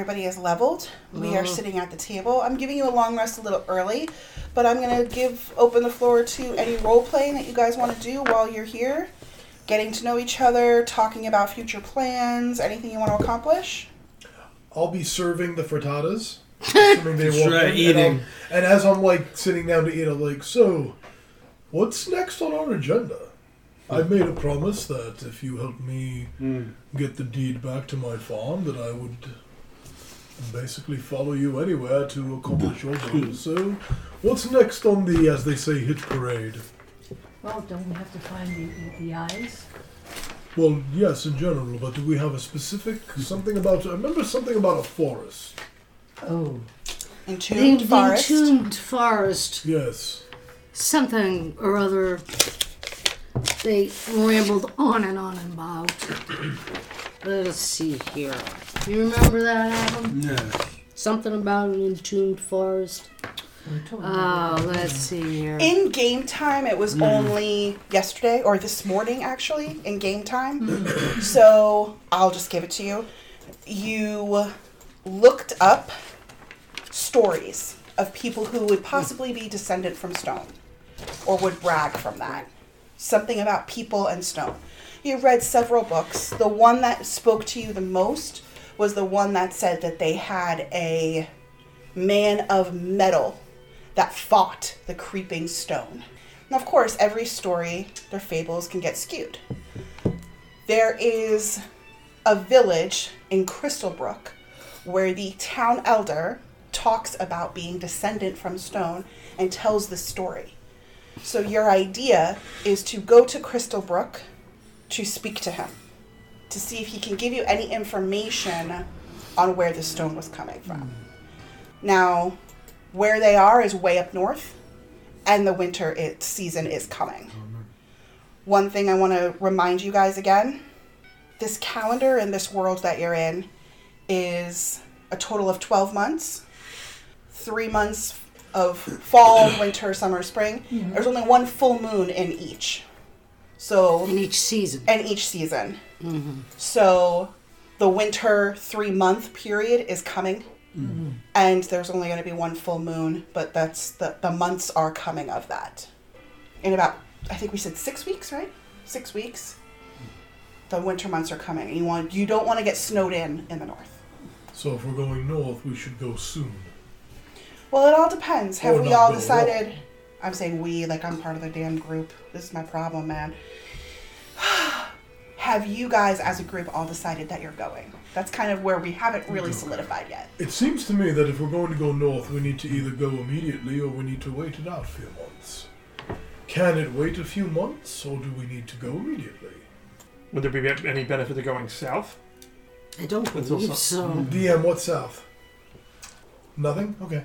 everybody is leveled. We are sitting at the table. I'm giving you a long rest a little early, but I'm going to open the floor to any role-playing that you guys want to do while you're here. Getting to know each other, talking about future plans, anything you want to accomplish. I'll be serving the frittatas. Assuming they walk in, eating. And as I'm like sitting down to eat, I'm like, so, what's next on our agenda? I made a promise that if you help me get the deed back to my farm, that I would basically follow you anywhere to accomplish your goals. So, what's next on the, as they say, hit parade? Well, don't we have to find the eyes? Well, yes, in general, but do we have a specific something about? I remember something about a forest. Oh. Entombed forest. Entombed forest. Yes. Something or other they rambled on and about. Let us see here. You remember that, Adam? No. Something about an entombed forest. Let's see here. In game time, it was only yesterday, or this morning actually, in game time. So, I'll just give it to you. You looked up stories of people who would possibly be descended from stone, or would brag from that. Something about people and stone. You read several books. The one that spoke to you the most was the one that said that they had a man of metal that fought the creeping stone. Now, of course, every story, their fables can get skewed. There is a village in Crystalbrook where the town elder talks about being descendant from stone and tells the story. So your idea is to go to Crystalbrook to speak to him, to see if he can give you any information on where the stone was coming from. Now, where they are is way up north, and the winter season is coming. One thing I want to remind you guys again, this calendar and this world that you're in is a total of 12 months. 3 months of fall, winter, summer, spring. Mm-hmm. There's only one full moon in each. So in each season. Mm-hmm. So the winter 3-month period is coming. Mm-hmm. And there's only going to be one full moon, but that's the months are coming of that. In about, I think we said 6 weeks, right? 6 weeks. The winter months are coming. You don't want to get snowed in the north. So if we're going north, we should go soon. Well, it all depends. Have we all decided? I'm saying we, like I'm part of the damn group. This is my problem, man. Have you guys as a group all decided that you're going? That's kind of where we haven't really solidified yet. It seems to me that if we're going to go north, we need to either go immediately or we need to wait it out a few months. Can it wait a few months, or do we need to go immediately? Would there be any benefit to going south? I don't believe so. DM, what's south? Nothing? Okay.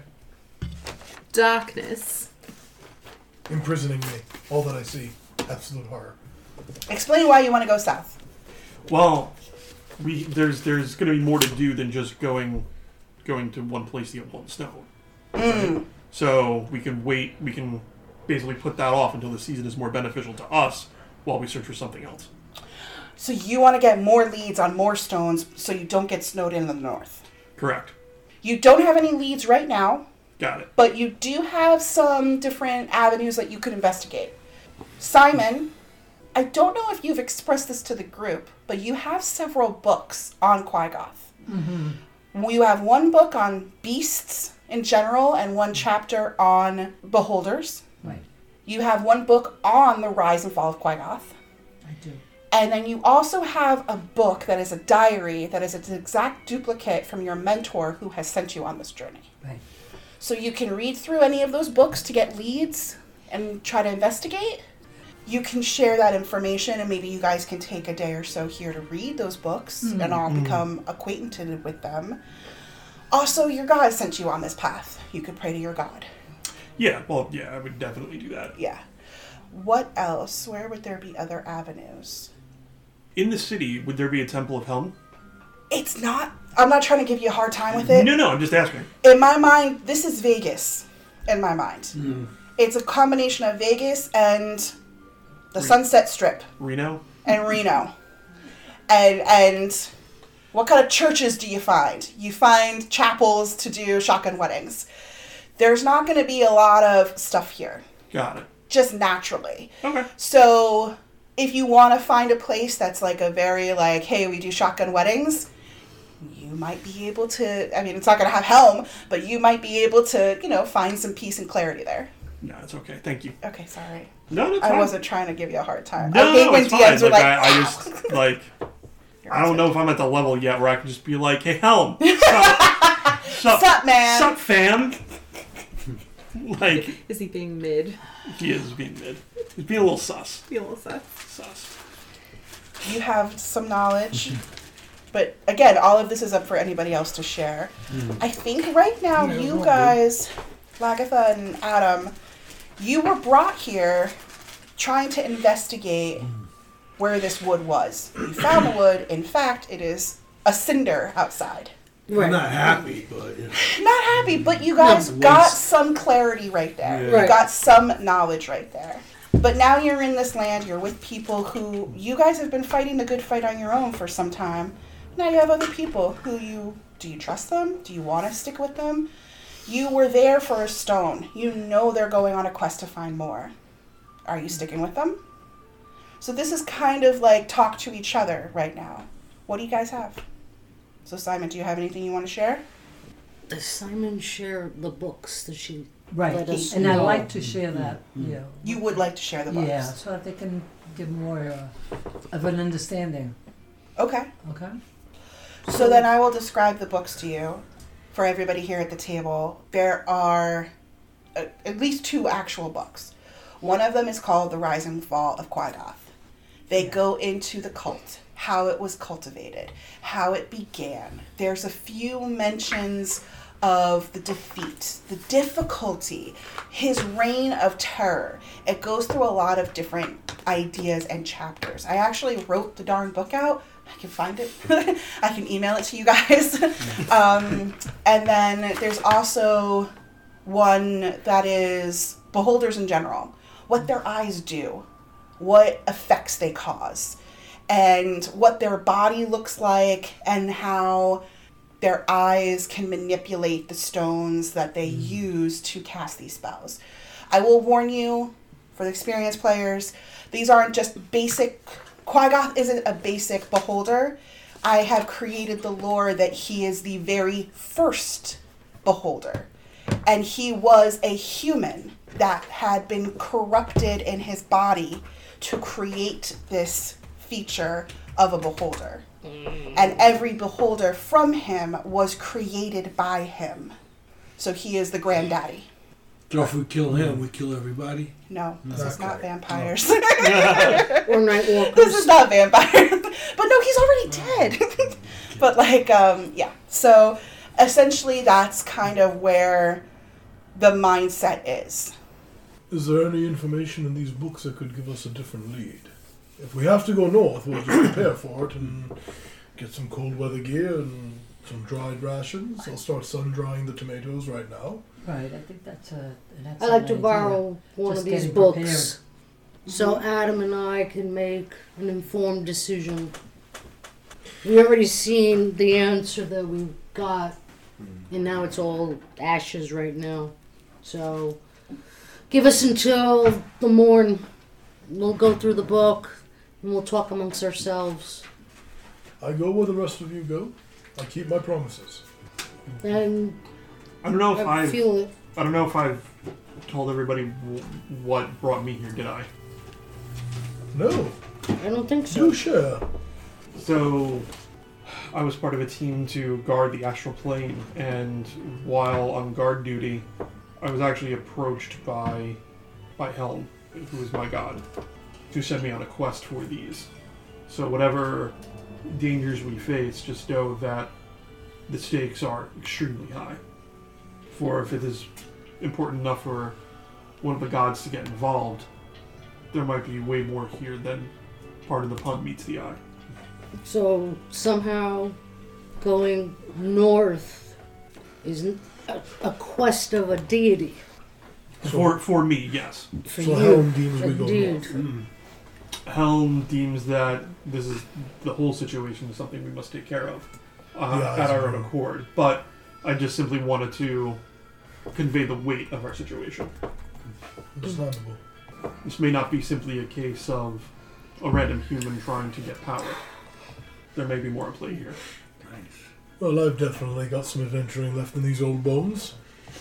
Darkness. Imprisoning me. All that I see. Absolute horror. Explain why you want to go south. Well, there's going to be more to do than just going to one place to get one stone. Right? So we can wait. We can basically put that off until the season is more beneficial to us while we search for something else. So you want to get more leads on more stones so you don't get snowed in the north. Correct. You don't have any leads right now. Got it. But you do have some different avenues that you could investigate. Simon, I don't know if you've expressed this to the group, but you have several books on Quaggoth. Mm-hmm. You have one book on beasts in general and one chapter on beholders. Right. You have one book on the rise and fall of Quaggoth. I do. And then you also have a book that is a diary that is an exact duplicate from your mentor who has sent you on this journey. Right. So you can read through any of those books to get leads and try to investigate. You can share that information and maybe you guys can take a day or so here to read those books and all become acquainted with them. Also, your God sent you on this path. You could pray to your God. Yeah, well, yeah, I would definitely do that. Yeah. What else? Where would there be other avenues? In the city, would there be a Temple of Helm? It's not. I'm not trying to give you a hard time with it. No, I'm just asking. In my mind, this is Vegas. In my mind. It's a combination of Vegas and the Sunset Strip. Reno? And Reno. And What kind of churches do you find? You find chapels to do shotgun weddings. There's not going to be a lot of stuff here. Got it. Just naturally. Okay. So if you want to find a place that's like a very like, hey, we do shotgun weddings, you might be able to, I mean, it's not going to have Helm, but you might be able to, you know, find some peace and clarity there. No, it's okay. Thank you. Okay, sorry. No, that's I fine. wasn't trying to give you a hard time. No, I hate when it's DMs fine. are like, I just, like, I don't know if I'm at the level yet where I can just be like, hey, Helm, Sup, man? Sup, fam? Like, Is he being mid? he is being mid. He's being a little sus. Feel all set. Sus. You have some knowledge. But again, all of this is up for anybody else to share. I think right now you guys, Lagatha and Adam, you were brought here trying to investigate where this wood was. You found the wood. In fact, it is a cinder outside. Right. I'm not happy, but Not happy, but you guys No, got waste. some clarity right there. Yeah. You got some knowledge right there. But now you're in this land, you're with people who, you guys have been fighting the good fight on your own for some time. Now you have other people who do you trust them? Do you want to stick with them? You were there for a stone. You know they're going on a quest to find more. Are you sticking with them? So this is kind of like talk to each other right now. What do you guys have? So Simon, do you have anything you want to share? Does Simon share the books that she Right, let us and I know? like to share that, yeah. You would like to share the books. Yeah, so that they can get more of an understanding, Okay. okay? So then I will describe the books to you for everybody here at the table. There are at least 2 actual books. One of them is called The Rise and Fall of Quadath. They go into the cult, how it was cultivated, how it began. There's a few mentions of the defeat, the difficulty, his reign of terror. It goes through a lot of different ideas and chapters. I actually wrote the darn book out. I can find it. I can email it to you guys. And then there's also one that is beholders in general. What their eyes do, what effects they cause, and what their body looks like, and how their eyes can manipulate the stones that they use to cast these spells. I will warn you, for the experienced players, these aren't just basic. Quaggoth isn't a basic beholder. I have created the lore that he is the very first beholder. And he was a human that had been corrupted in his body to create this feature of a beholder. And every beholder from him was created by him. So he is the granddaddy. so if we kill him, we kill everybody. No, this is not Okay. vampires. Or night walkers. This is not vampires. But no, he's already dead. But like, yeah. So essentially that's kind of where the mindset is. Is there any information in these books that could give us a different lead? If we have to go north, we'll just prepare for it and get some cold weather gear and some dried rations. I'll start sun drying the tomatoes right now. Right, I think that's I like to an idea. borrow one Just of these getting books prepared. so Adam and I can make an informed decision. We already seen the answer that we got, and now it's all ashes right now. So give us until the morn. We'll go through the book and we'll talk amongst ourselves. I go where the rest of you go. I keep my promises. And I don't know if I feel it. I don't know if I've told everybody what brought me here. Did I? No, I don't think so. do share. So, I was part of a team to guard the astral plane, and while on guard duty, I was actually approached by Helm, who is my god, to send me on a quest for these. So whatever dangers we face, just know that the stakes are extremely high. For if it is important enough for one of the gods to get involved, there might be way more here than part of the pun meets the eye. So somehow going north is a quest of a deity For me, yes. for So you. Helm deems we go Indeed. north. Helm deems that this is the whole situation is something we must take care of at our own accord. But I just simply wanted to convey the weight of our situation. Understandable. This may not be simply a case of a random human trying to get power. There may be more at play here. Nice. Well, I've definitely got some adventuring left in these old bones.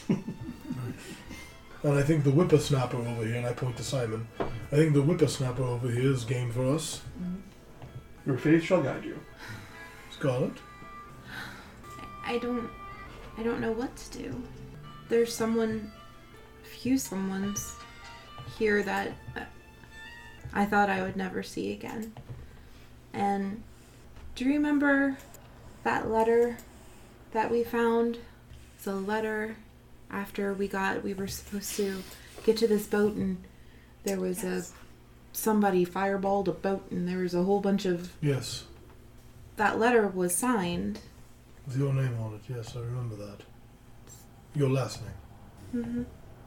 And I think the whippersnapper over here, and I point to Simon, I think the whippersnapper over here is game for us. Your faith shall guide you. Scarlet? I don't know what to do. There's few someones here that I thought I would never see again. And do you remember that letter that we found? It's a letter after we were supposed to get to this boat, and there was somebody fireballed a boat, and there was a whole bunch of... Yes. That letter was signed. With your name on it, yes, I remember that. Your last name.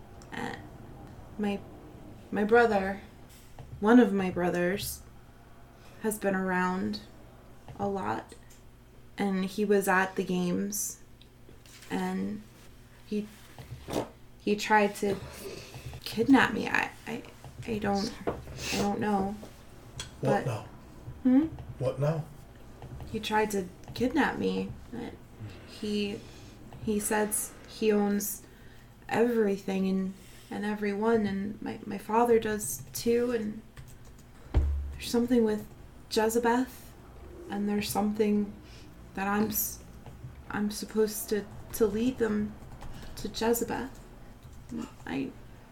My brother, one of my brothers, has been around a lot, and he was at the games, and he tried to kidnap me. I don't know. What now? What now? He tried to kidnap me. He says he owns everything and everyone, and my father does too, and there's something with Jezebeth, and there's something that I'm supposed to lead them to Jezebeth. I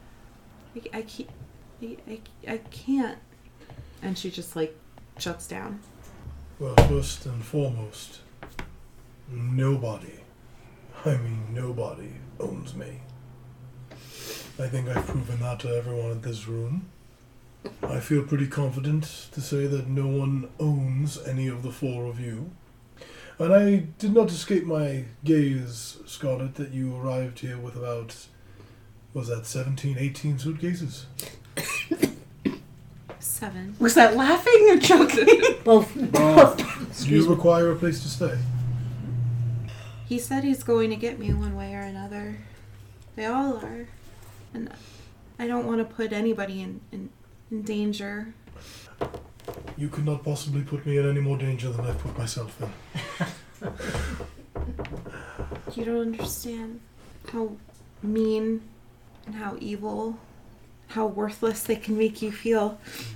can't. And she just shuts down. Well, first and foremost, nobody owns me. I think I've proven that to everyone in this room. I feel pretty confident to say that no one owns any of the four of you. And I did not escape my gaze, Scarlet, that you arrived here with about, was that 17, 18 suitcases? 7. Was that laughing or joking? Both. Do you require a place to stay? He said he's going to get me one way or another. They all are. And I don't want to put anybody in danger. You could not possibly put me in any more danger than I've put myself in. You don't understand how mean and how evil, how worthless they can make you feel.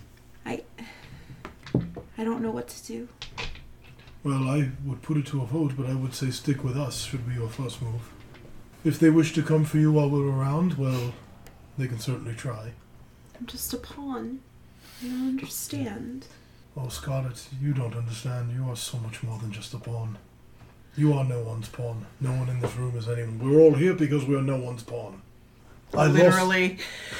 I don't know what to do. Well, I would put it to a vote, but I would say stick with us should be your first move. If they wish to come for you while we're around, well, they can certainly try. I'm just a pawn. I don't understand. Oh, Scarlet, you don't understand. You are so much more than just a pawn. You are no one's pawn. No one in this room is anyone. We're all here because we're no one's pawn. Literally.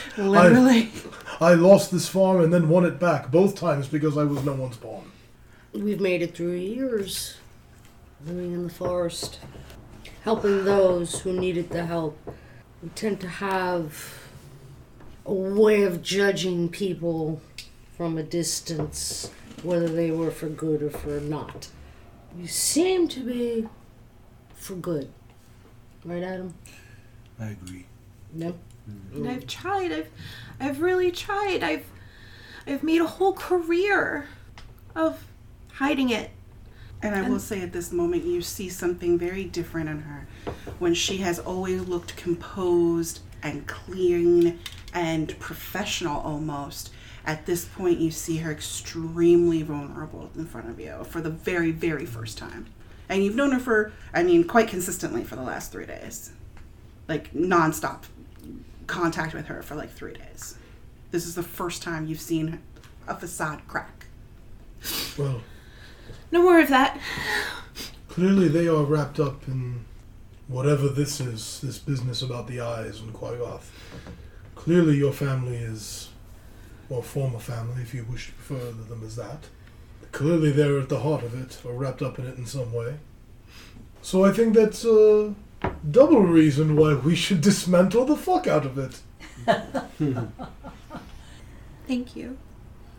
I lost this farm and then won it back both times because I was no one's pawn. We've made it through years living in the forest, helping those who needed the help. We tend to have a way of judging people from a distance, whether they were for good or for not. You seem to be for good. Right, Adam? I agree. No? And I've tried. I've really tried. I've made a whole career of hiding it. And I will say at this moment, you see something very different in her. When she has always looked composed and clean and professional almost, at this point you see her extremely vulnerable in front of you for the very, very first time. And you've known her for, quite consistently for the last 3 days. Nonstop contact with her for 3 days. This is the first time you've seen a facade crack. Well, No more of that. clearly they are wrapped up in whatever this is, this business about the eyes and Quagoth. Clearly your family is, or former family, if you wish to refer to them as that. Clearly they're at the heart of it, or wrapped up in it in some way. So I think that's a double reason why we should dismantle the fuck out of it. Thank you.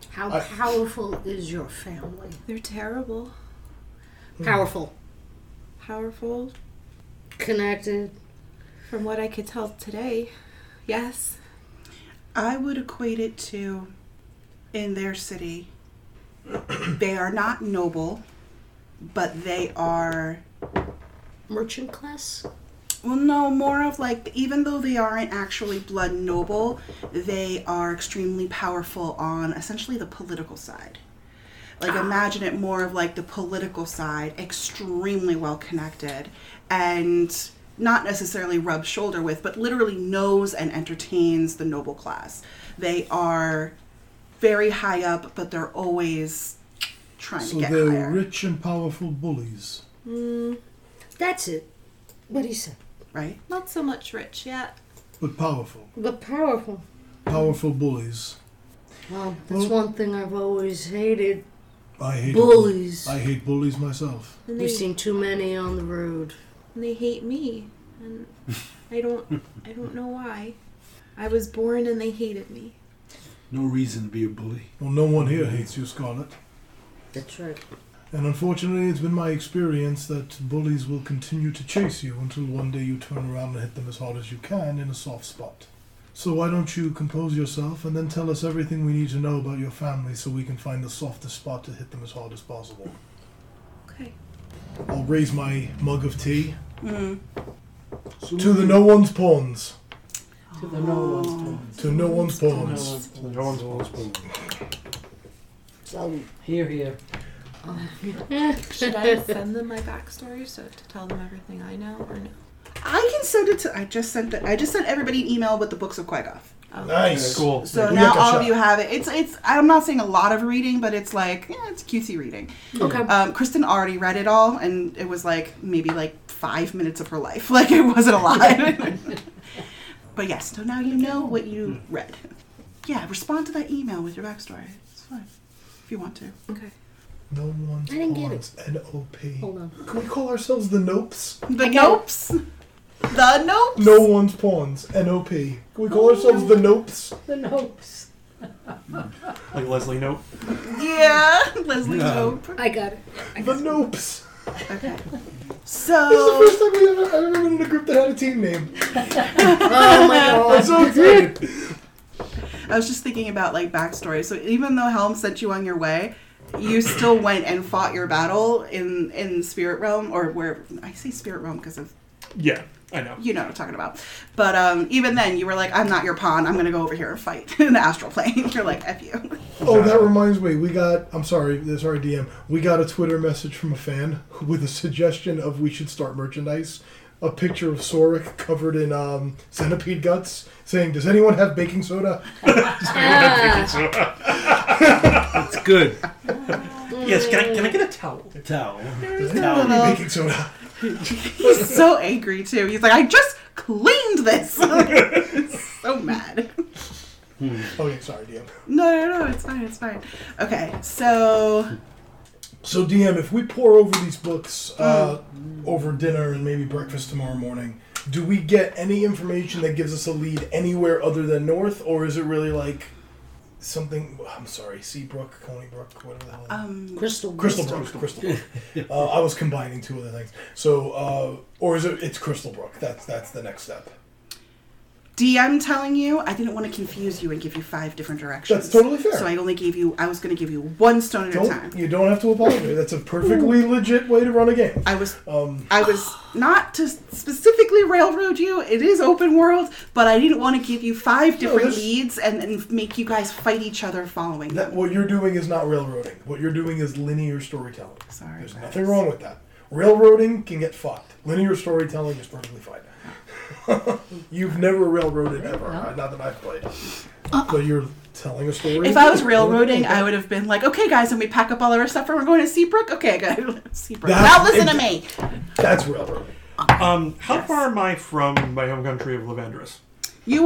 How powerful is your family? They're terrible. Powerful. Powerful. Connected. From what I could tell today, yes. I would equate it to, in their city, they are not noble, but they are... Merchant class? Well, no, more of like, even though they aren't actually blood noble, they are extremely powerful on essentially the political side. Like, imagine it more of like the political side, extremely well connected, and not necessarily rub shoulder with, but literally knows and entertains the noble class. They are very high up, but they're always trying to get So they're higher. rich and powerful bullies. That's it. What he said. Right? Not so much rich yet. But powerful. But powerful. Powerful bullies. Well, that's Well- one thing I've always hated. I hate Bullies. I hate bullies myself. And We've they, seen too many on the road. and they hate me. And I don't know why. I was born and they hated me. No reason to be a bully. Well, no one here hates you, Scarlet. That's right. And unfortunately, it's been my experience that bullies will continue to chase you until one day you turn around and hit them as hard as you can in a soft spot. So why don't you compose yourself and then tell us everything we need to know about your family so we can find the softest spot to hit them as hard as possible. Okay. I'll raise my mug of tea. So To the no one's pawns. To the no one's pawns. To no one's pawns. No one's So, Here, here. Should I send them my backstory to tell them everything I know, or no? I can send it to... I just sent everybody an email with the books of Quaggoth. Oh. Nice. Cool. So We now got that all shot. of you have it. It's. I'm not saying a lot of reading, but it's like, yeah, it's cutesy reading. okay. Kristen already read it all, and it was like maybe like 5 minutes of her life. Like, it wasn't a lot. But yes, so now you know what you read. Yeah, respond to that email with your backstory. It's fine if you want to. Okay. No one's I didn't get pawns. N-O-P. Hold on. Can we call ourselves the Nopes? The Nopes. The Nopes. No one's pawns. N-O-P. Can we call ourselves the Nopes? The nopes. Like Leslie Nope. Yeah, Leslie Yeah. Nope. I got it. The Nopes. Okay. This is So the first time I've ever been in a group that had a team name. Oh my I'm god. so excited. I was just thinking about like backstory. So even though Helm sent you on your way, you still went and fought your battle in Spirit Realm, or where I say Spirit Realm because of, Yeah, I know. you know what I'm talking about. But even then, you were like, I'm not your pawn. I'm going to go over here and fight in the astral plane. You're like, F you. Oh, that reminds me. I'm sorry, DM. We got a Twitter message from a fan with a suggestion of we should start merchandise. A picture of Sorik covered in centipede guts, saying, "Does anyone have baking soda?" It's good. Yes, can I get a towel? Towel. Does anyone have baking soda? He's so angry too. He's like, I just cleaned this. So mad. Oh yeah, sorry, DM. No, it's fine, it's fine. Okay, so So DM, if we pour over these books over dinner and maybe breakfast tomorrow morning, do we get any information that gives us a lead anywhere other than north, or is it really like something? I'm sorry, Seabrook, Coney-Brook, whatever the hell. Crystal. Crystal Brook. I was combining two other things. So, or is it? It's Crystal Brook. That's the next step. DM telling you, I didn't want to confuse you and give you 5 different directions. That's totally fair. So I was going to give you one stone at a time. You don't have to apologize. That's a perfectly legit way to run a game. I was not to specifically railroad you. It is open world, but I didn't want to give you 5 different leads and make you guys fight each other following them. What you're doing is not railroading. What you're doing is linear storytelling. Sorry, There's guys. nothing wrong with that. Railroading can get fucked. Linear storytelling is perfectly fine. You've never railroaded ever. Not that I've played. But you're telling a story. If I was railroading, I would have been like, okay, guys, and we pack up all of our stuff and we're going to Seabrook? Okay, good. Seabrook. Now listen to me. That's railroading. How far am I from my home country of Lavendris? You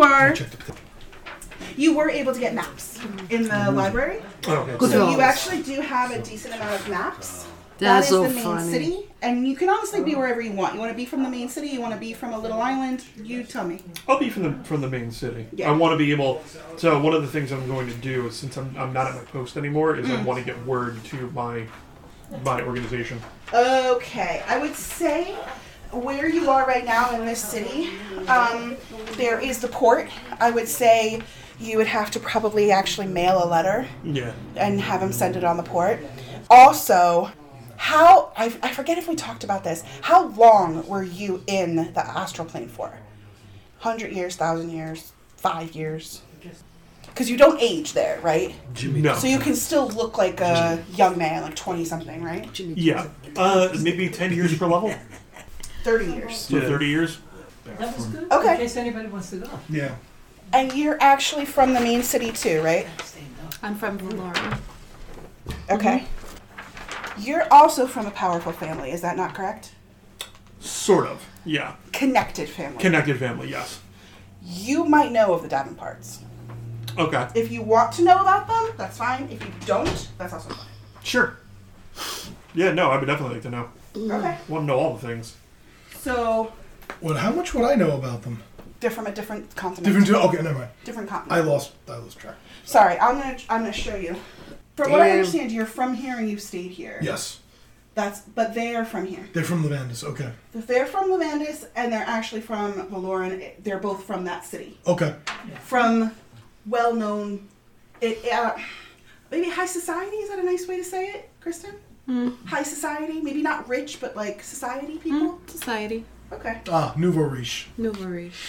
were able to get maps in the library. Oh, okay. So you actually do have a decent amount of maps. That's that is so the main funny. city, and you can honestly be wherever you want. You want to be from the main city? You want to be from a little island? You tell me. I'll be from the main city. Yeah. I want to be able. So one of the things I'm going to do is, since I'm not at my post anymore, is I want to get word to my organization. Okay, I would say where you are right now in this city, there is the port. I would say you would have to probably actually mail a letter Yeah. and have them send it on the port. Also, I forget if we talked about this. How long were you in the astral plane for? 100 years, 1,000 years, 5 years? Because you don't age there, right? No. So you can still look like a young man, like 20-something, right? Yeah. Maybe 10 years per level. 30 years. So Yeah. 30 years. That was good. Okay. In case anybody wants to go. Yeah. And you're actually from the main city too, right? I'm from Valora. Okay. You're also from a powerful family, is that not correct? Sort of. Yeah. Connected family. Connected family. Yes. You might know of the Davenports. Okay. If you want to know about them, that's fine. If you don't, that's also fine. Sure. Yeah. No, I would definitely like to know. Okay. Want to know all the things. So, Well, how much would I know about them? they're from a different continent. Okay, never mind. Different I continent. lost track. Sorry, I'm gonna show you. From what I Damn. understand, you're from here and you've stayed here. Yes, But they are from here. they're from Levandus. Okay. They're from Levandus, and they're actually from Valoran. They're both from that city. Okay. From well-known, maybe high society. Is that a nice way to say it, Kristen? High society, maybe not rich, but like society people. Society. Okay. Ah, Nouveau Riche. Nouveau Riche.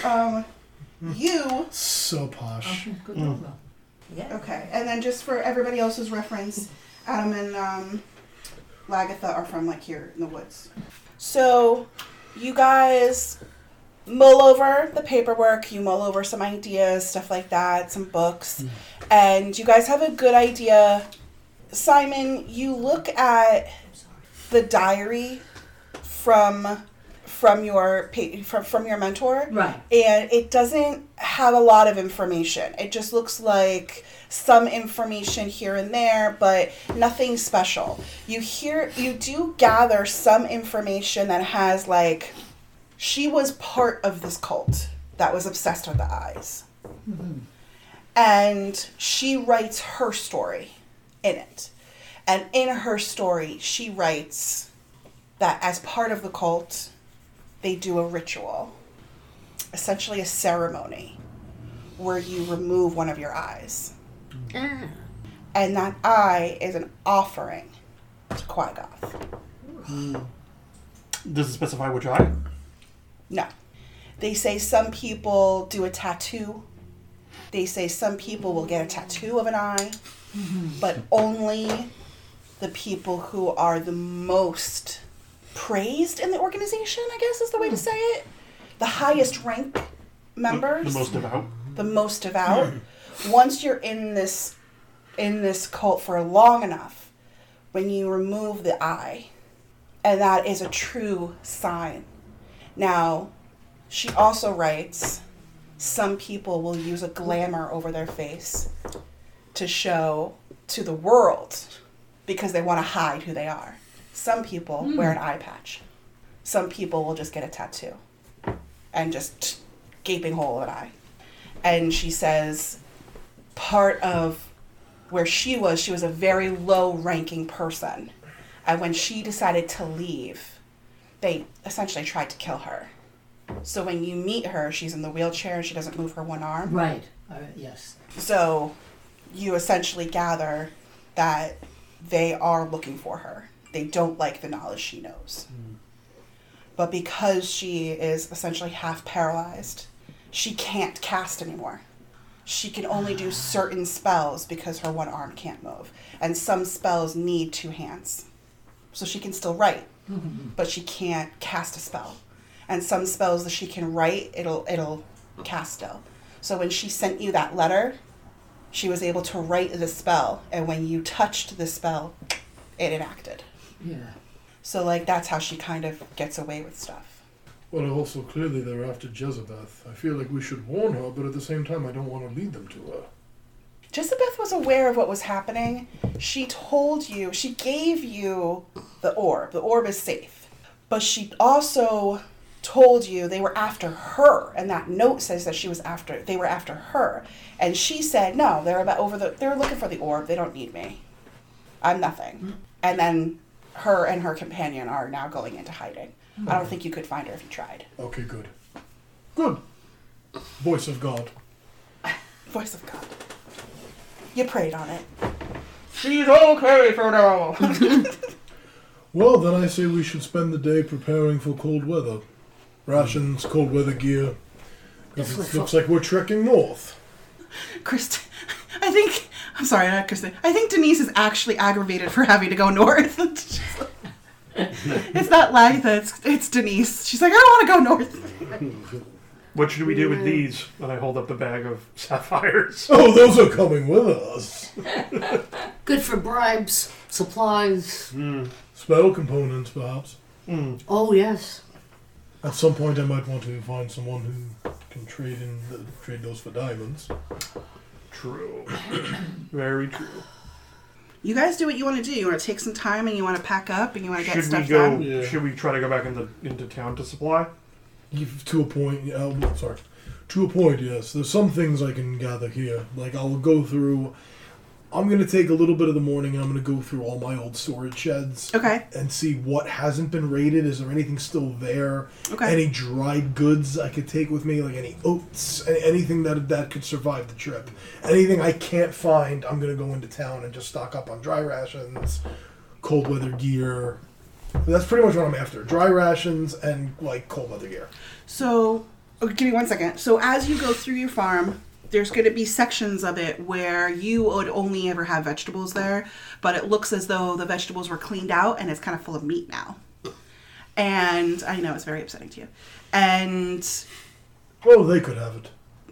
You So posh. Good over. okay? And then just for everybody else's reference, Adam and Lagatha are from like here in the woods. So you guys mull over the paperwork. You mull over some ideas, stuff like that, some books, and you guys have a good idea. Simon, you look at the diary from your mentor, Right. and it doesn't have a lot of information. It just looks like some information here and there, but nothing special. You do gather some information that has like, she was part of this cult that was obsessed with the eyes. And she writes her story in it. And in her story, she writes that as part of the cult, they do a ritual, essentially a ceremony, where you remove one of your eyes. Ah. And that eye is an offering to Quagoth. Does it specify which eye? No. They say some people do a tattoo. They say some people will get a tattoo of an eye, but only the people who are the most praised in the organization, I guess is the way to say it. The highest rank members. The most devout. The most devout. Once you're in this cult for long enough, when you remove the eye, and that is a true sign. Now, she also writes, some people will use a glamour over their face to show to the world because they want to hide who they are. Some people wear an eye patch. Some people will just get a tattoo and just gaping hole of an eye. And she says part of where she was a very low-ranking person. And when she decided to leave, they essentially tried to kill her. So when you meet her, she's in the wheelchair and she doesn't move her one arm. Right. Yes. So you essentially gather that they are looking for her. They don't like the knowledge she knows. But because she is essentially half paralyzed, she can't cast anymore. She can only do certain spells because her one arm can't move. And some spells need two hands. So she can still write, but she can't cast a spell. And some spells that she can write, it'll cast still. So when she sent you that letter, she was able to write the spell, and when you touched the spell, it enacted. Yeah. So like that's how she kind of gets away with stuff. Well, also clearly they're after Jezebeth. I feel like we should warn her, but at the same time I don't want to lead them to her. Jezebeth was aware of what was happening. She told you, she gave you the orb. The orb is safe. But she also told you they were after her, and that note says that they were after her. And she said, no, they're looking for the orb. They don't need me. I'm nothing. And then her and her companion are now going into hiding. I don't think you could find her if you tried. Okay, good. Good. Voice of God. Voice of God. You prayed on it. She's okay for now. Well, then I say we should spend the day preparing for cold weather. Rations, cold weather gear. Because it looks like we're trekking north. I'm sorry, not Kristen. I think Denise is actually aggravated for having to go north. It's not Litha, it's Denise. She's like, I don't want to go north. What should we do with these? And I hold up the bag of sapphires. Oh, those are coming with us. Good for bribes, supplies. Spell components, perhaps. Oh, yes. At some point, I might want to find someone who can trade those for diamonds. True. Very true. You guys do what you want to do. You want to take some time and you want to pack up and you want to get Should stuff we go? done. Yeah. Should we try to go back into town to supply? To a point, To a point, yes. There's some things I can gather here. Like, I'll go through... I'm going to take a little bit of the morning and I'm going to go through all my old storage sheds. Okay. And see what hasn't been raided. Is there anything still there? Okay. Any dried goods I could take with me? Like any oats? Anything that could survive the trip. Anything I can't find, I'm going to go into town and just stock up on dry rations, cold weather gear. That's pretty much what I'm after. Dry rations and, like, cold weather gear. So, give me 1 second. So as you go through your farm, there's going to be sections of it where you would only ever have vegetables there, but it looks as though the vegetables were cleaned out and it's kind of full of meat now. And I know it's very upsetting to you. And Oh, they could have it.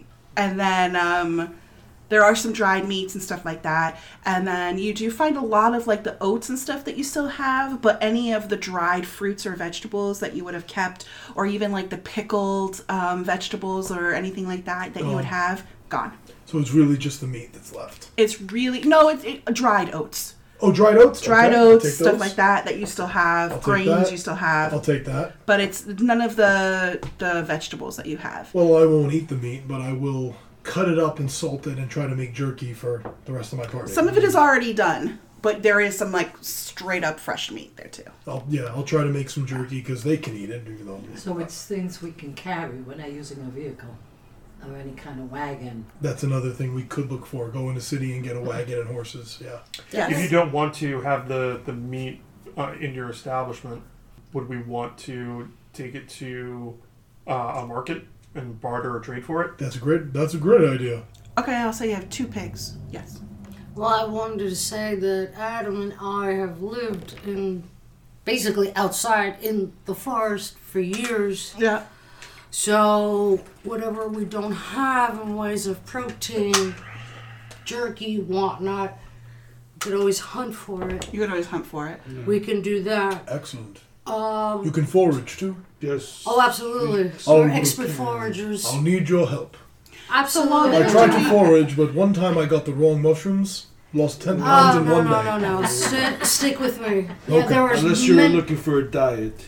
then there are some dried meats and stuff like that. And then you do find a lot of like the oats and stuff that you still have, but any of the dried fruits or vegetables that you would have kept, or even like the pickled vegetables or anything like that you would have, gone. So it's really just the meat that's left. It's really, no, it's dried oats. Oh, dried oats? Dried Okay, I'll oats, take stuff those. like that you still have, I'll take grains that. you still have, I'll take that. but it's none of the vegetables that you have. Well, I won't eat the meat, but I will cut it up and salt it and try to make jerky for the rest of my party. Some of it is already done, but there is some like straight up fresh meat there too. I'll try to make some jerky because they can eat it. Even though So it's things we can carry. We're not using a vehicle or any kind of wagon. that's another thing we could look for. Go in the city and get a wagon and horses. Yeah. Yes. If you don't want to have the meat in your establishment, would we want to take it to a market and barter or trade for it? That's a great idea. Okay, I'll say you have 2 pigs. Yes. Well, I wanted to say that Adam and I have lived basically outside in the forest for years. Yeah. So whatever we don't have in ways of protein, jerky, whatnot, we could always hunt for it. You could always hunt for it. We can do that. Excellent. You can forage too. Yes. Oh, absolutely. Oh, We're you expert can. foragers. I'll need your help. Absolutely. I tried to forage, but one time I got the wrong mushrooms. Lost 10 pounds in one day. No. Stick with me. Yeah, Okay. there are Unless you're looking for a diet.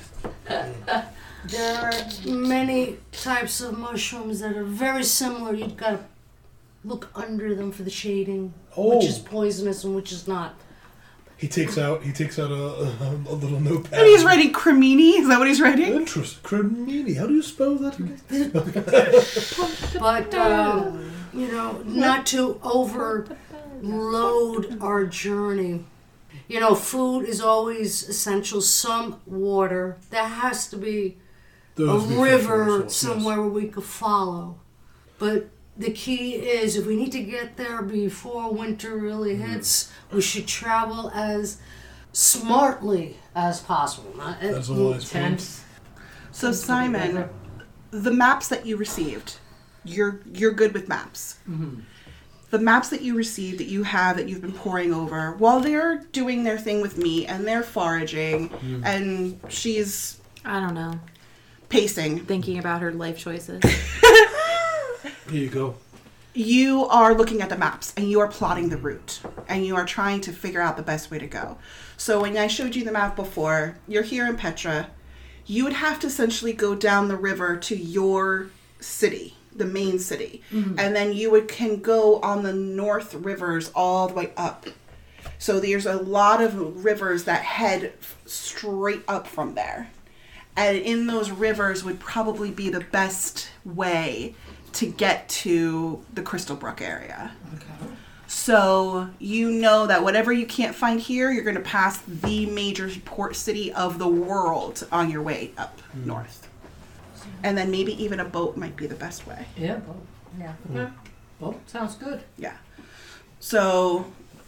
There are many types of mushrooms that are very similar. You've got to look under them for the shading, which is poisonous and which is not. He takes out a little notepad. And he's writing cremini? Is that what he's writing? Interest. Cremini. How do you spell that again? But, not to overload our journey. Food is always essential. Some water. There has to be a river somewhere where we could follow. But the key is, if we need to get there before winter really hits, we should travel as smartly as possible. That's a wise point. Tents. So Simon, the maps that you received, you're good with maps. Mm-hmm. The maps that you received, that you have, that you've been poring over, while they're doing their thing with meat and they're foraging, and she's I don't know. pacing. Thinking about her life choices. Here you go. You are looking at the maps and you are plotting the route and you are trying to figure out the best way to go. So when I showed you the map before, you're here in Petra. You would have to essentially go down the river to your city, the main city. And then you can go on the north rivers all the way up. So there's a lot of rivers that head straight up from there. And in those rivers would probably be the best way to get to the Crystalbrook area. Okay. So you know that whatever you can't find here, you're going to pass the major port city of the world on your way up north. And then maybe even a boat might be the best way. Yeah, boat. Yeah. Okay. Boat sounds good. Yeah. So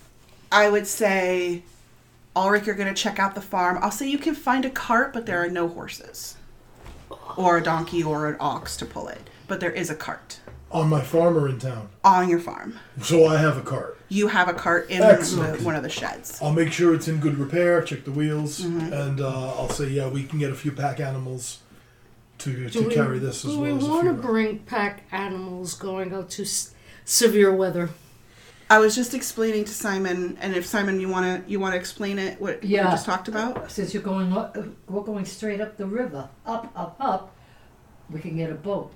I would say, Ulrich, you're going to check out the farm. I'll say you can find a cart, but there are no horses. Or a donkey or an ox to pull it. But there is a cart. On my farm or in town? On your farm. So I have a cart. You have a cart in Excellent. one of the sheds. I'll make sure it's in good repair, check the wheels, and I'll say, yeah, we can get a few pack animals to carry this as Do well we as a want to few. bring pack animals going out to severe weather? I was just explaining to Simon, and if Simon, you want to explain it, what we Yeah. just talked about? Since you're going, we're going straight up the river, up, we can get a boat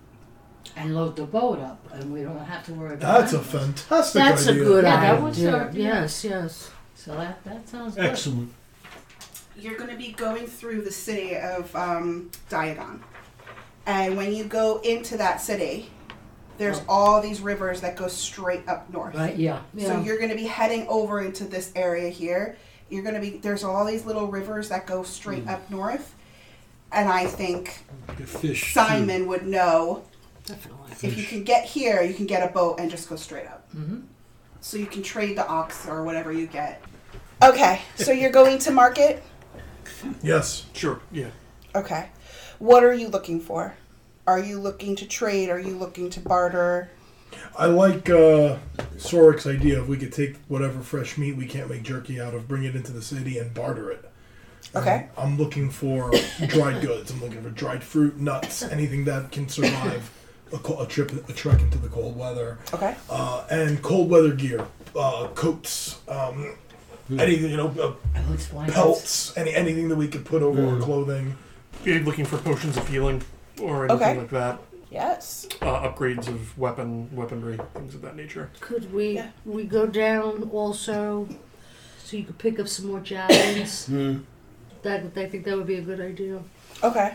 and load the boat up, and we don't have to worry about That's a animals. fantastic That's idea. a good Yeah, idea. that would serve, yeah. Yes, yes. So that sounds good. Excellent. You're going to be going through the city of Diagon. And when you go into that city, there's all these rivers that go straight up north. Right? Yeah. So you're going to be heading over into this area here. You're going to be, there's all these little rivers that go straight up north. And I think The fish. Simon would know Definitely. if you can get here, you can get a boat and just go straight up. Mm-hmm. So you can trade the ox or whatever you get. Okay, so you're going to market? Yes. Sure. Yeah. Okay. What are you looking for? Are you looking to trade? Are you looking to barter? I like Sorik's idea if we could take whatever fresh meat we can't make jerky out of, bring it into the city and barter it. Okay. I'm looking for dried goods. I'm looking for dried fruit, nuts, anything that can survive a trek into the cold weather. Okay. And cold weather gear, coats, anything, I'll explain. pelts, anything that we could put over our clothing. You're looking for potions of healing or anything Okay. like that. Yes. Upgrades of weaponry, things of that nature. Could we Yeah. we go down also so you could pick up some more javelins? That I think that would be a good idea. Okay.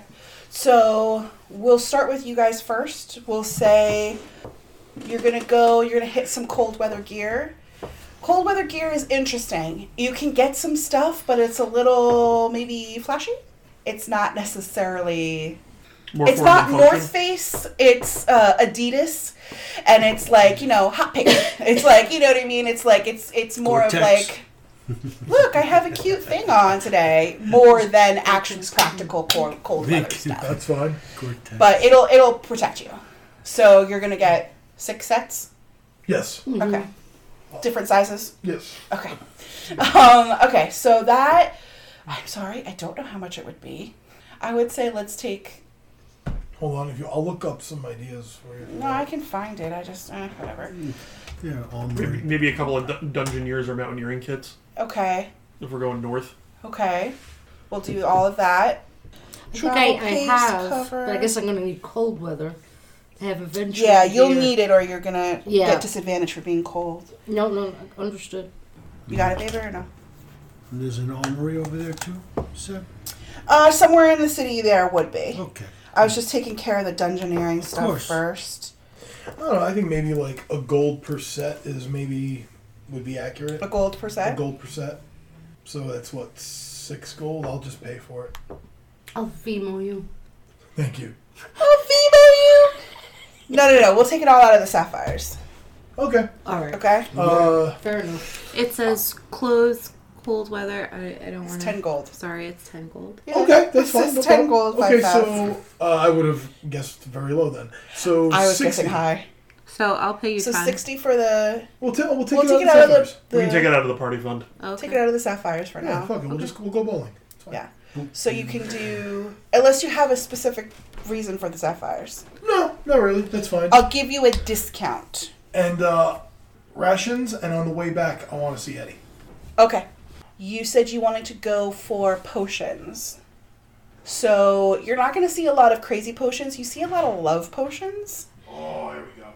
So we'll start with you guys first. We'll say you're going to hit some cold weather gear. Cold weather gear is interesting. You can get some stuff, but it's a little maybe flashy. It's not necessarily... More It's form not and function. North Face, it's Adidas, and it's like, hot pink. It's like, you know what I mean? It's like, it's more of Gore-Tex. like, look, I have a cute thing on today, more than actual practical cold weather stuff. That's fine. Gore-Tex. But it'll protect you. So you're going to get 6 sets? Yes. Okay. Different sizes? Yes. Okay. Okay, so that, I'm sorry, I don't know how much it would be. I would say let's take... Hold on. I'll look up some ideas for you. No, I can find it. I just, whatever. Yeah, Maybe a couple of dungeoneers or mountaineering kits Okay. if we're going north. Okay. We'll do all of that. I think Travel I pace have, cover. but I guess I'm gonna need cold weather. I have eventually. Yeah, you'll gear. need it or you're going to Yeah. get disadvantage for being cold. No, understood. You got it, baby, or no? There's an armory over there too, Seb? Somewhere in the city there would be. Okay. I was just taking care of the dungeoneering stuff course. first. I don't know. I think maybe like a gold per set would be accurate. A gold per A set? gold per set. So that's what, 6 gold? I'll just pay for it. I'll Vimo you. Thank you. I'll Vimo you! No. We'll take it all out of the sapphires. Okay. All right. Okay? Fair enough. It says clothes, cold weather. I don't It's want 10 gold. Sorry, it's 10 gold. Yeah. Okay, that's This fine. is no 10 problem. gold, Okay, 5,000. so I would have guessed very low then. So I was 60. guessing high. So I'll pay you So 10. 60 for the... We'll take We'll it take out it of the out of sapphires. the... We can take it out of the party fund. Okay. Take it out of the sapphires for Yeah, now. fuck it. We'll go bowling. It's fine. Yeah. So you can do... Unless you have a specific reason for the sapphires. No, not really. That's fine. I'll give you a discount. And rations, and on the way back, I want to see Eddie. Okay. You said you wanted to go for potions. So you're not going to see a lot of crazy potions. You see a lot of love potions. Oh, here we go.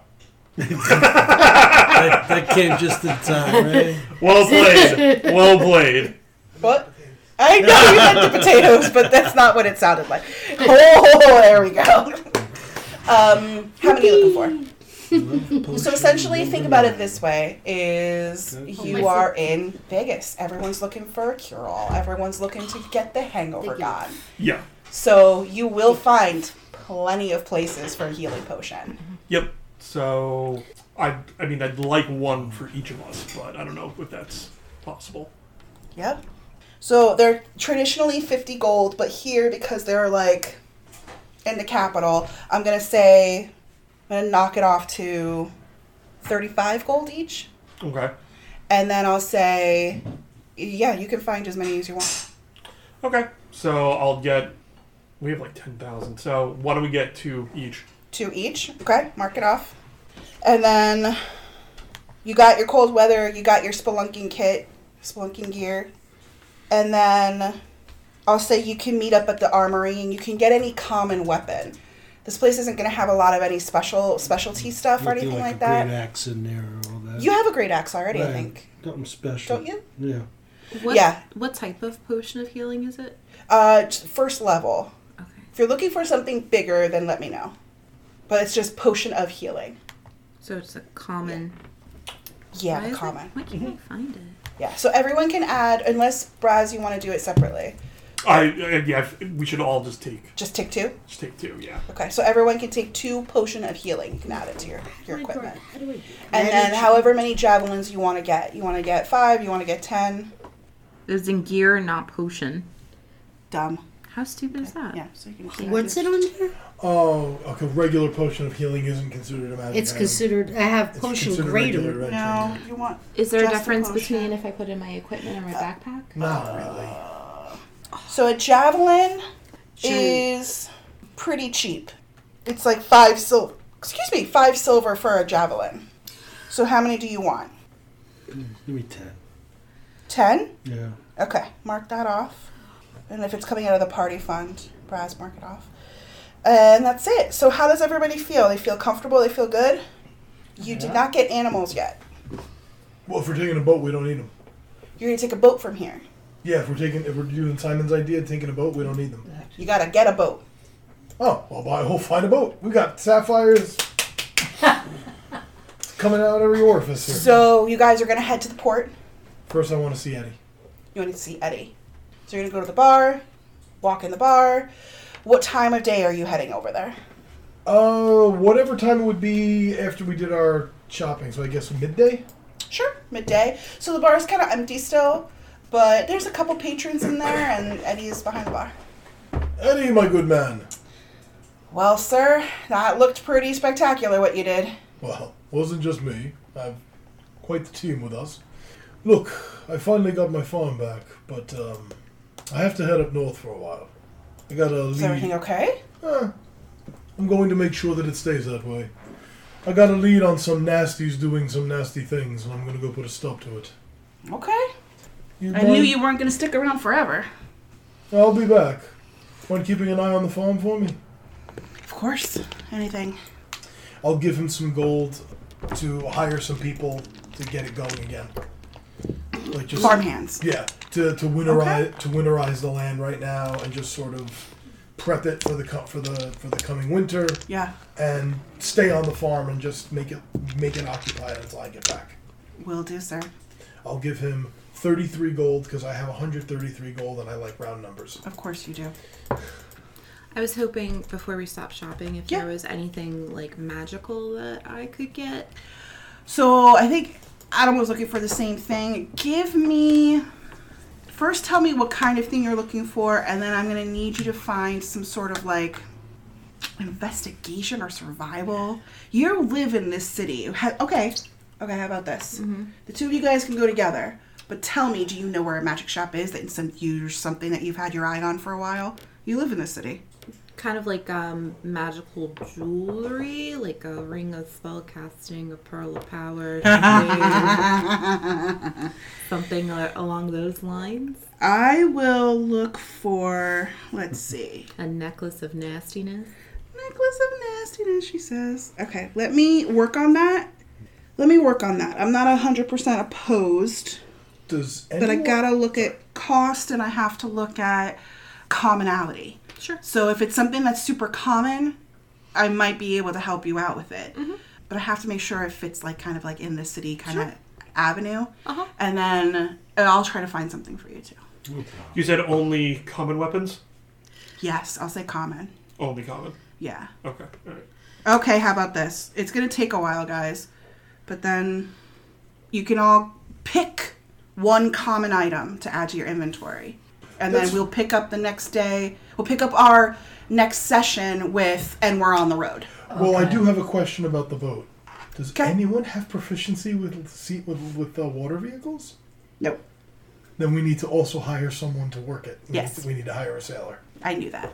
That came just in time, right? Well played. Well played. What? I know you meant the potatoes, but that's not what it sounded like. Oh, there we go. How many are you looking for? So essentially, think about it this way: is you are in Vegas. Everyone's looking for a cure-all. Everyone's looking to get the hangover gone. Yeah. So you will find plenty of places for a healing potion. Yep. So I mean, I'd like one for each of us, but I don't know if that's possible. Yep. So they're traditionally 50 gold, but here, because they're like in the capital, I'm going to knock it off to 35 gold each. Okay. And then I'll say, yeah, you can find as many as you want. Okay. So we have like 10,000. So why don't we get 2 each? 2 each. Okay, mark it off. And then you got your cold weather, you got your spelunking kit, spelunking gear. And then I'll say you can meet up at the armory and you can get any common weapon. This place isn't going to have a lot of any specialty stuff or anything like a that. great axe in there or all that. You have a great axe already, I Right. think. Something special. Don't you? Yeah. What type of potion of healing is it? First level. Okay. If you're looking for something bigger, then let me know. But it's just potion of healing. So it's a common. Yeah, Why is common. Why can't I find it? Yeah, so everyone can add, unless, Braz, you want to do it separately. Yeah, we should all just take 2? Just take 2, yeah. Okay, so everyone can take 2 potion of healing. You can add it to your equipment. How do we do And then however many javelins you want to get. You want to get 5, you want to get 10. It's in gear, not potion. Dumb. How stupid is that? Yeah, so you can do that. What's it on there? Oh, okay. Regular potion of healing isn't considered a magic It's item. considered. I have It's potion considered greater. regular red No, trinity. you want... Is there a Just a difference potion. between if I put in my equipment and my backpack? Not really. So a javelin is pretty cheap. It's like 5 silver. 5 silver for a javelin. So how many do you want? Give me 10. 10? Yeah. Okay, mark that off. And if it's coming out of the party fund, Braz, mark it off. And that's it. So how does everybody feel? They feel comfortable? They feel good? You did not get animals yet. Well, if we're taking a boat, we don't need them. You're going to take a boat from here. Yeah, if we're doing Simon's idea, taking a boat, we don't need them. You got to get a boat. Oh, we'll find a boat. We got sapphires coming out every orifice here. So you guys are going to head to the port. First, I want to see Eddie. You want to see Eddie. So you're going to go to the bar, walk in the bar. What time of day are you heading over there? Whatever time it would be after we did our shopping. So I guess midday? Sure, midday. So the bar is kind of empty still, but there's a couple patrons in there, and Eddie is behind the bar. Eddie, my good man. Well, sir, that looked pretty spectacular what you did. Well, wasn't just me. I've quite the team with us. Look, I finally got my farm back, but I have to head up north for a while. I got a lead. Is everything okay? I'm going to make sure that it stays that way. I got a lead on some nasties doing some nasty things, and I'm going to go put a stop to it. Okay. You I mind? knew you weren't going to stick around forever. I'll be back. Mind keeping an eye on the farm for me? Of course. Anything. I'll give him some gold to hire some people to get it going again. Like just Farmhands. Yeah, to winterize the land right now and just sort of prep it for the coming winter. Yeah. And stay on the farm and just make it occupied until I get back. Will do, sir. I'll give him 33 gold because I have 133 gold and I like round numbers. Of course you do. I was hoping before we stopped shopping if Yeah. there was anything like magical that I could get. So I think Adam was looking for the same thing. First tell me what kind of thing you're looking for, and then I'm going to need you to find some sort of like investigation or survival. You live in this city. Okay, how about this? Mm-hmm. The two of you guys can go together, but tell me, do you know where a magic shop is that use something that you've had your eye on for a while? You live in this city. kind of like magical jewelry, like a ring of spell casting, a pearl of power, something along those lines. I will look for, let's see. A necklace of nastiness. Necklace of nastiness, she says. Okay, let me work on that. I'm not 100% opposed, but I gotta look at cost and I have to look at commonality. Sure. So if it's something that's super common, I might be able to help you out with it. Mm-hmm. But I have to make sure if it's like kind of like in the city kind of avenue. Uh-huh. And then I'll try to find something for you too. You said only common weapons? Yes, I'll say common. Only common. Yeah. Okay. All right. Okay, how about this? It's going to take a while, guys. But then you can all pick one common item to add to your inventory. And then we'll pick up the next day. We'll pick up our next session with, and we're on the road. Well, I do have a question about the boat. Does anyone have proficiency with water vehicles? Nope. Then we need to also hire someone to work it. Yes. We need to hire a sailor. I knew that.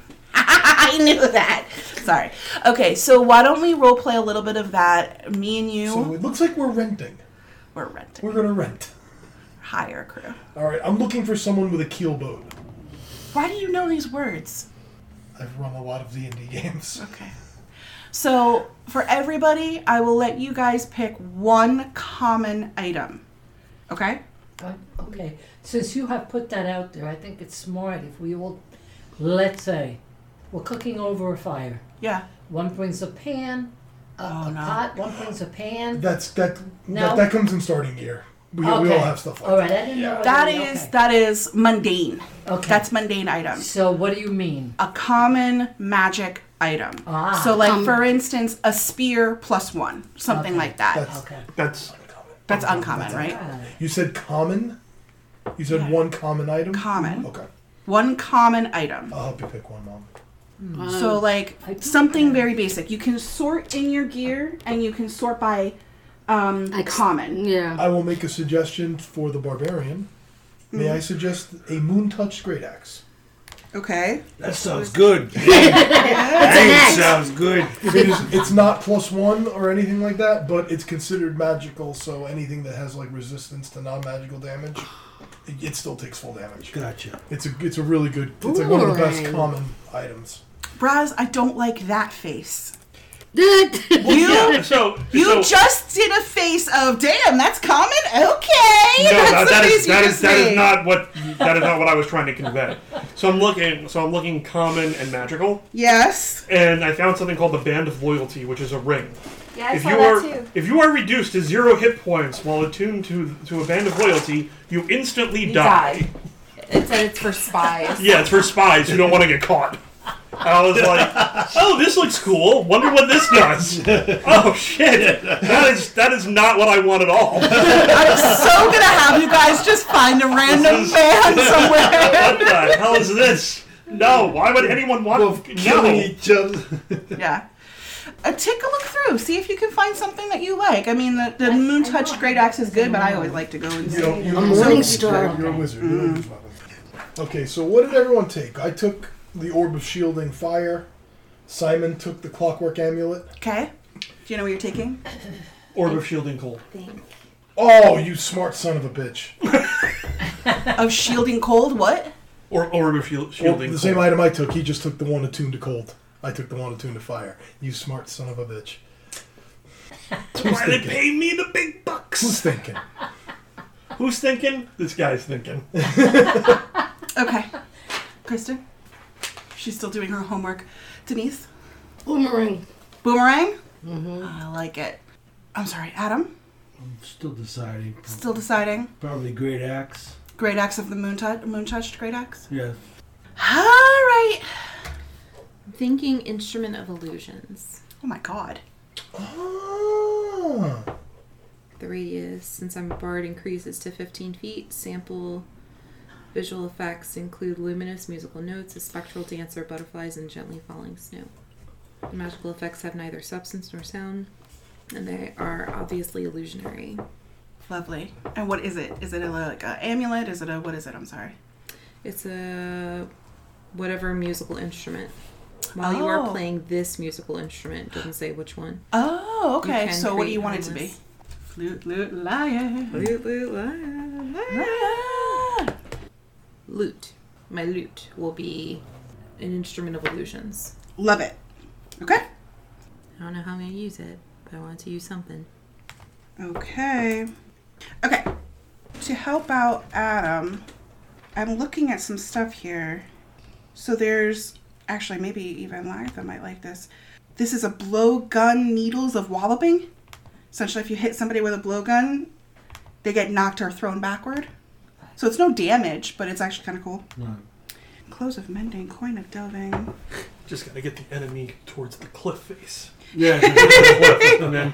I knew that. Sorry. Okay, so why don't we role play a little bit of that? Me and you. So it looks like we're renting. We're renting. We're going to rent. Hire a crew. All right, I'm looking for someone with a keel boat. Why do you know these words? I've run a lot of D&D games. Okay. So, for everybody, I will let you guys pick one common item. Okay? Okay. Since you have put that out there, I think it's smart if we all, let's say, we're cooking over a fire. Yeah. One brings a pan, a pot. One brings a pan. That comes in starting gear. We all have stuff like that. All right, I didn't know. That is mundane. Okay. That's mundane items. So what do you mean? A common magic item. Ah. So, like, for instance, a spear +1. Something like that. That's That's uncommon, right? You said common? You said one common item? Common. Okay. One common item. I'll help you pick one, Mom. So, like, something very basic. You can sort in your gear, and you can sort by common. Yeah. I will make a suggestion for the barbarian. May I suggest a moon-touched great axe? Okay. That sounds good. That sounds good. It's not +1 or anything like that, but it's considered magical, so anything that has like resistance to non-magical damage, it still takes full damage. Gotcha. It's a really good. It's like one of the best Boomerang. common items. Braz, I don't like that face. yeah. So Just did a face of, damn, that's common? Okay. no, that is made. not what I was trying to convey. So I'm looking common and magical, Yes. and I found something called the Band of Loyalty, which is a ring. Yeah, I saw that too. If you are reduced to 0 hit points while attuned to a Band of Loyalty, you instantly die. It said it's for spies. Yeah, it's for spies who don't want to get caught. I was like, oh, this looks cool. Wonder what this does. Oh, shit. That is not what I want at all. I'm so gonna have you guys just find a random band somewhere. What the hell is this? No, why would anyone want to Killing each other. Yeah. Take a look through. See if you can find something that you like. I mean, the moon-touched great axe is good, but I always like to go and see. You're A Morningstar. You're a wizard. You don't use weapons. Okay, so what did everyone take? I took the Orb of Shielding Fire. Simon took the Clockwork Amulet. Okay. Do you know what you're taking? Orb of Shielding Cold. Oh, you smart son of a bitch. Of shielding cold, what? Or Orb of Shielding Well, Cold. the same item I took, he just took the one attuned to cold. I took the one attuned to fire. You smart son of a bitch. Why they pay me the big Who's bucks? thinking? Who's thinking? This guy's thinking. Okay. Kristen? She's still doing her homework. Denise? Boomerang. Boomerang? Mm-hmm. I like it. I'm sorry, Adam? I'm still deciding. Still deciding. Probably great axe. Great axe of the moon-touched great axe? Yeah. Alright. Thinking instrument of illusions. Oh my god. Ah. The radius, since I'm a bard, increases to 15 feet. Sample visual effects include luminous musical notes, a spectral dancer, butterflies, and gently falling snow. The magical effects have neither substance nor sound, and they are obviously illusionary. Lovely. And what is it? Is it like an amulet? What is it? I'm sorry. It's a whatever musical instrument. While you are Oh. playing this musical instrument, it doesn't say which one. Oh, You okay. can So what do create you want it to be? harmless. Flute, lute, lyre. Lute. My lute will be an instrument of illusions. Love it. Okay. I don't know how I'm going to use it, but I want to use something. Okay. Okay. To help out Adam, I'm looking at some stuff here. So there's, actually maybe even Lytha might like this. This is a blowgun needles of walloping. Essentially, if you hit somebody with a blowgun, they get knocked or thrown backward. So it's no damage, but it's actually kind of cool. Right. Clothes of mending, coin of delving. Just gotta get the enemy towards the cliff face. Yeah. And then,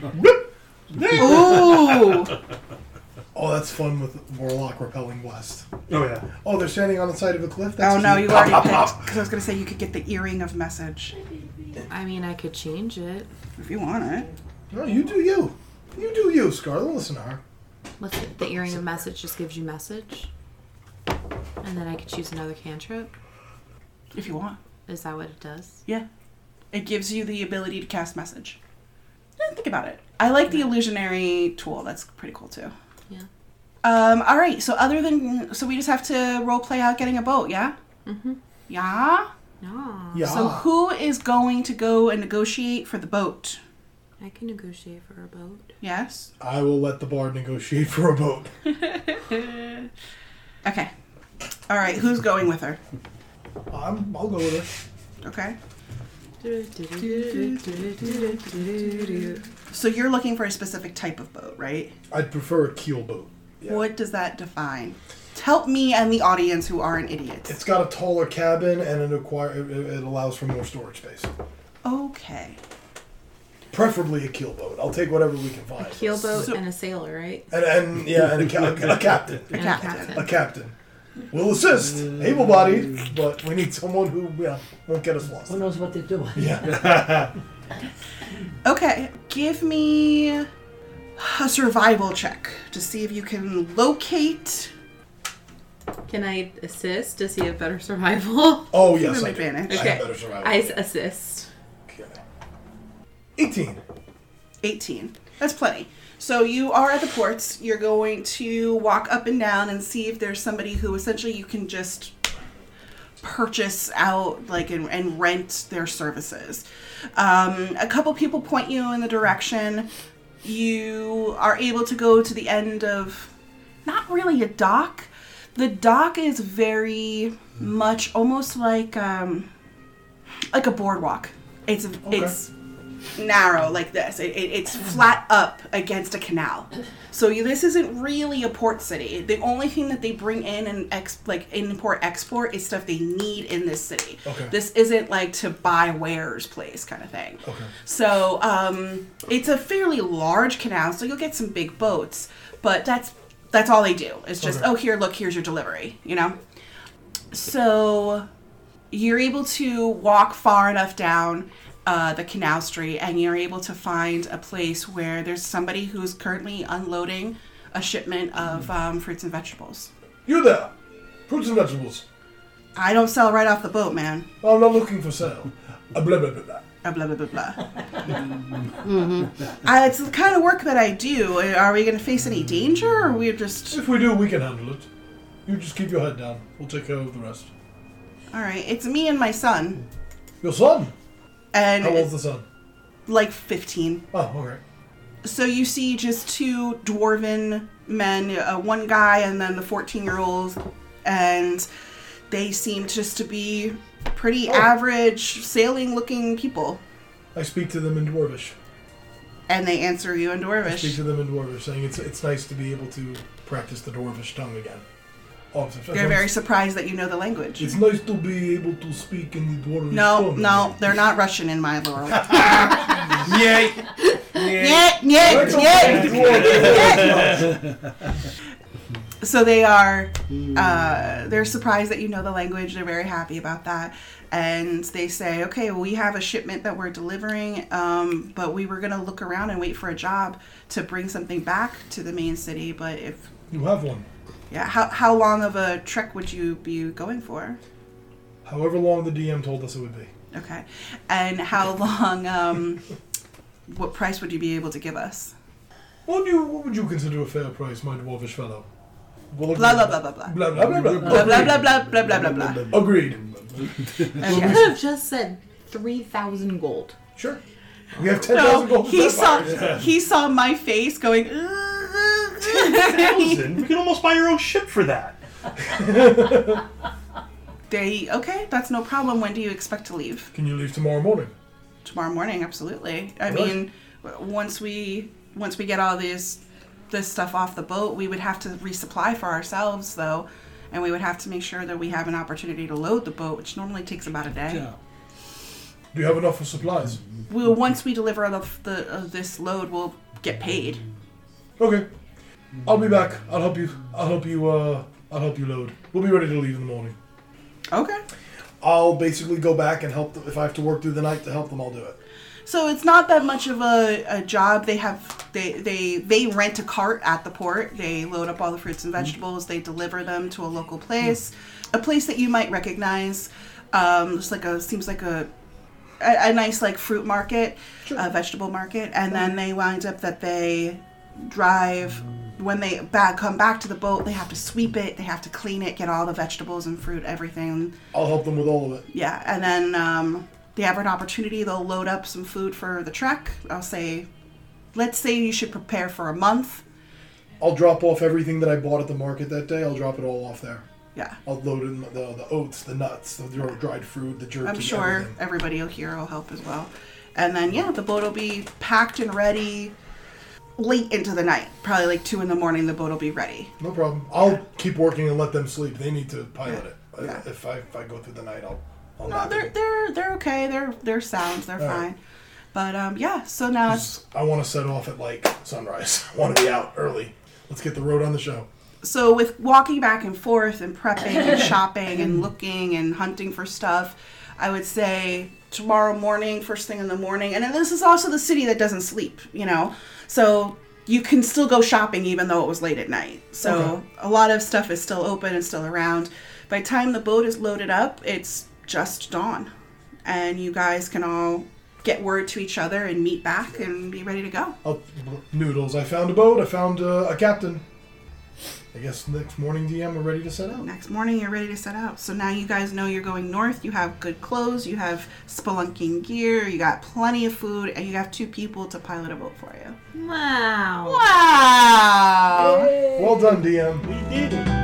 Ooh! Oh, that's fun with Warlock repelling blast. oh yeah. Oh, they're standing on the side of a cliff? That's Oh no, cute. you already picked. Because I was going to say you could get the earring of message. I mean, I could change it. If you want it. No, you do you. You do you, Scarlet. Listen to her. What's it? The earring of message just gives you message? And then I could choose another cantrip? If you want. Is that what it does? Yeah. It gives you the ability to cast message. Think about it. I like the illusionary tool. That's pretty cool too. Yeah. All right. So so we just have to role play out getting a boat, yeah? Mm-hmm. Yeah. No. Yeah. So who is going to go and negotiate for the boat? I can negotiate for a boat. Yes. I will let the bard negotiate for a boat. Okay. All right. Who's going with her? I'll go with her. Okay. So you're looking for a specific type of boat, right? I'd prefer a keel boat. Yeah. What does that define? Help me and the audience who aren't idiots. It's got a taller cabin and it allows for more storage space. Okay. Preferably a keel boat. I'll take whatever we can find. A keel boat So- and a sailor, right? And a captain. A A captain. captain. We'll assist. Able-bodied, but we need someone who won't get us lost. Who knows what they're doing? Yeah. Okay, give me a survival check to see if you can locate. Can I assist? Does he have better survival? Oh, Give yes, him I do. advantage. I Okay. have better survival. I assist. Okay. 18. 18. That's plenty. So you are at the ports. You're going to walk up and down and see if there's somebody who essentially you can just purchase out, like, and rent their services. A couple people point you in the direction. You are able to go to the end of not really a dock. The dock is very much almost like a boardwalk. It's narrow like this. It's flat up against a canal. So this isn't really a port city. The only thing that they bring in and import export is stuff they need in this city. Okay. This isn't like to buy wares place kind of thing. Okay. So it's a fairly large canal, so you'll get some big boats, but that's all they do. It's just, Okay. here's your delivery, you know? So you're able to walk far enough down the canal street, and you're able to find a place where there's somebody who's currently unloading a shipment of fruits and vegetables. You there. Fruits and vegetables. I don't sell right off the boat, man. I'm not looking for sale. Blah, blah, blah, blah. Blah, blah, blah, blah. It's the kind of work that I do. Are we going to face any danger, or are we just... If we do, we can handle it. You just keep your head down. We'll take care of the rest. All right, it's me and my son. Your son? And How old's the son? like 15. Oh, okay. So you see just two dwarven men, one guy and then the 14-year-old, and they seem just to be pretty average sailing-looking people. I speak to them in Dwarvish. And they answer you in I speak Dwarvish. to them in Dwarvish, saying it's nice to be able to practice the Dwarvish tongue again. Oh, They're very surprised that you know the language. It's nice to be able to speak in the Dwarvish tongue. No, they're not Russian in my world. Yay! So they are, they're surprised that you know the language. They're very happy about that. And they say, okay, well, we have a shipment that we're delivering, but we were going to look around and wait for a job to bring something back to the main city. But if, You have one. yeah, how long of a trek would you be going for? However long the DM told us it would be. Okay. And how long, what price would you be able to give us? What would you consider a fair price, my dwarvish fellow? Blah, blah, blah, blah, blah. Blah, blah, blah, blah. Blah, blah, blah, blah, blah, blah, blah, blah. Agreed. You Okay. could have just said 3,000 gold. Sure. We have 10,000 No, gold. he saw my face going, 10,000? We can almost buy your own ship for that. okay, that's no problem. When do you expect to leave? Can you leave tomorrow morning? Tomorrow morning, absolutely. I Right. mean, once we get all this stuff off the boat, we would have to resupply for ourselves, though, and we would have to make sure that we have an opportunity to load the boat, which normally takes about a day. Yeah. Do you have enough of supplies? Once we deliver this load, we'll get paid. Okay. I'll be back. I'll help you load. We'll be ready to leave in the morning. Okay. I'll basically go back and help them. If I have to work through the night to help them, I'll do it. So it's not that much of a job. They rent a cart at the port. They load up all the fruits and vegetables. They deliver them to a local place, a place that you might recognize. Seems like a nice like fruit market, a vegetable market, and then they wind up that they drive. When they come back to the boat, they have to sweep it, they have to clean it, get all the vegetables and fruit, everything. I'll help them with all of it. Yeah, and then they have an opportunity, they'll load up some food for the trek. Let's say you should prepare for a month. I'll drop off everything that I bought at the market that day. I'll drop it all off there. Yeah. I'll load in the oats, the nuts, the dried fruit, the jerky, I'm sure everything. everybody here will help as well. And then, the boat will be packed and ready late into the night. Probably like 2 a.m, the boat will be ready. No problem. I'll keep working and let them sleep. They need to pilot it. Yeah. If I go through the night, I'll No, nap it. they're okay. They're sound. They're All fine. right. But so now it's I want to set off at like sunrise. I want to be out early. Let's get the road on the show. so with walking back and forth and prepping and shopping and looking and hunting for stuff, I would say tomorrow morning, first thing in the morning. And then this is also the city that doesn't sleep, so you can still go shopping even though it was late at night. So Okay. a lot of stuff is still open and still around. By the time the boat is loaded up, it's just dawn, and you guys can all get word to each other and meet back and be ready to go. Noodles. I found a boat. I found a captain. I guess next morning, DM, we're ready to set out. Next morning, you're ready to set out. So now you guys know you're going north. You have good clothes. You have spelunking gear. You got plenty of food. And you have 2 people to pilot a boat for you. Wow. Wow! Well done, DM. We did it.